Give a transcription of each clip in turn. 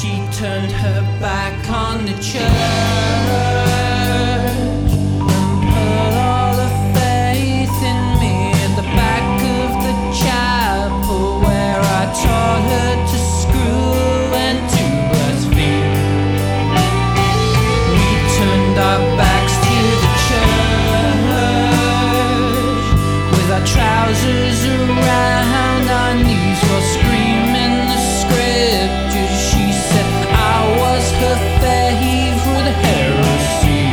She turned her back on the church and put all her faith in me at the back of the chapel, where I taught her to screw and to blaspheme. We turned our backs to the church with our trousers around our knees while screaming the scriptures. She said I was her favorite heresy.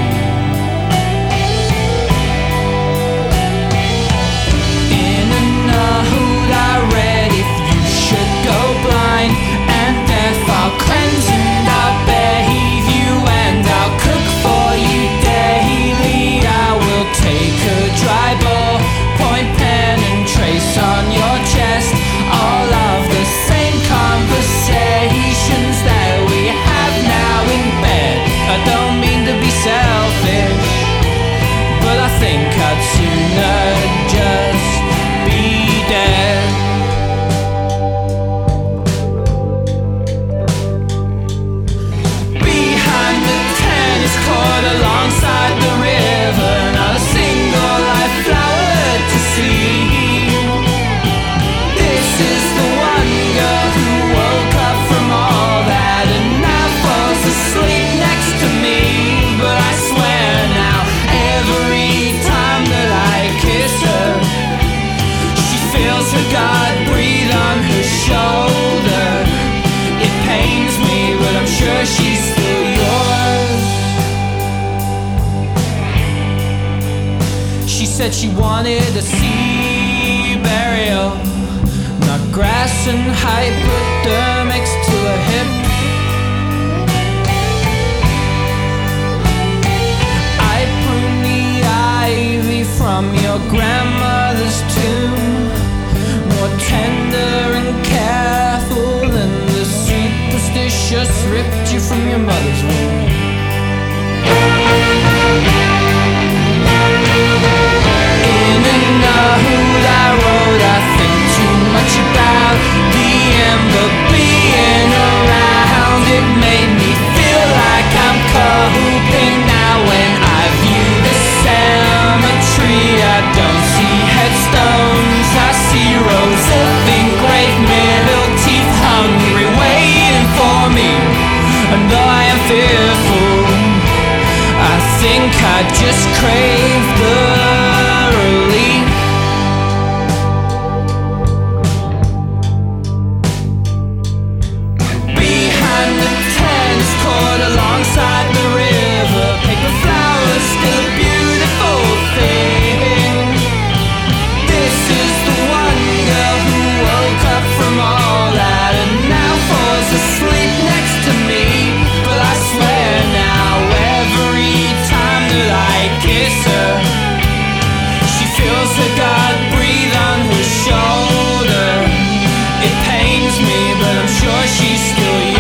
In a note I read, if you should go blind and deaf, I'll cleanse and I'll bathe you and I'll cook for you daily. I will take a dry ball, point pen and trace on your chest all of the same conversations that we have now in bed. I don't mean to be selfish, but I think I'd sooner just be dead. Behind the tennis court alongside the river, not a single live flower to see. This is the one girl who woke up from all that and now falls asleep next to me. But I swear now, every time that I kiss her, she feels her God breathe on her shoulder. It pains me, but I'm sure she's still yours. She said she wanted a sea burial, not grass and hypodermics to her hip. I prune the ivy from your grandmother's tomb, more tender and careful than the superstitious ripped you from your mother's womb. In a note I wrote, I think too much about the ember being around. It made me feel like I'm coping now. When I view the cemetery, I don't see headstones, I see rows of engraved middle teeth hungry, waiting for me. And though I am fearful, I think I just crave the relief. Behind the tennis court alongside the river, paper flowers, still a beautiful thing. This is the one girl who woke up from all that and now falls asleep next to me. But I swear now, every time that I kiss her, she feels her God breathe on her shoulder. It pains me, but I'm sure she's still young.